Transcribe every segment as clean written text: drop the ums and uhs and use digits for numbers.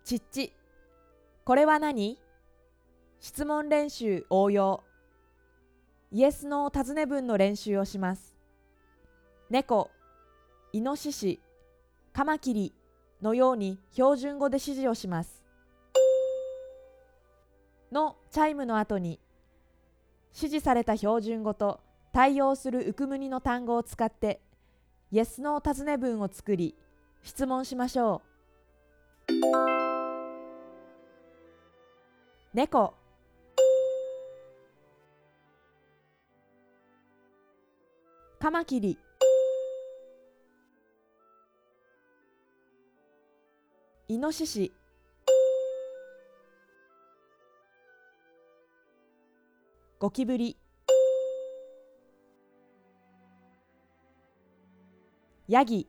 ちっち。これは何？質問練習応用。イエス・ノー尋ね文の練習をします。猫、イノシシ、カマキリのように標準語で指示をします。のチャイムの後に、指示された標準語と対応するウクムニの単語を使って、イエス・ノー尋ね文を作り、質問しましょう。猫、カマキリ、イノシシ、ゴキブリ、ヤギ。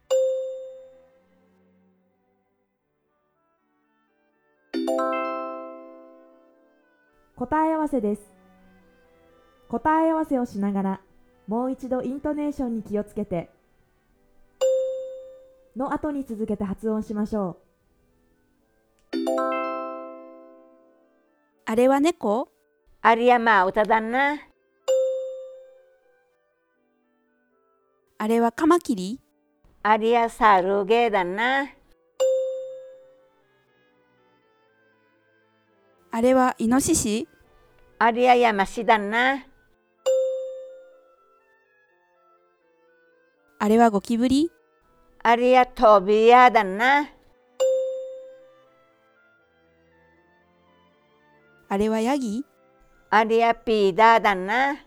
答え合わせです。答え合わせをしながら、もう一度イントネーションに気をつけて、の後に続けて発音しましょう。 あれは猫？ ありゃまあ歌だな。 あれはカマキリ？ ありゃサルゲだな。 あれはイノシシ？ ありゃヤマシだな。 あれはゴキブリ？ ありゃトビヤだな。 あれはヤギ？ ありゃピーダーだな。